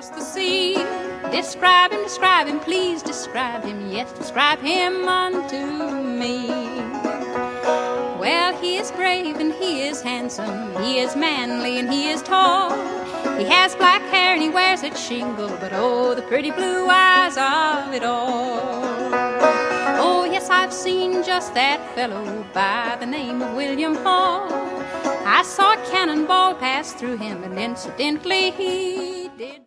across the sea. Describe him, please describe him, yes, describe him unto me. Well, he is brave and he is handsome, he is manly and he is tall. He has black hair and he wears it shingle, but oh, the pretty blue eyes of it all. Oh, yes, I've seen just that fellow by the name of William Hall. I saw a cannonball pass through him, and incidentally he did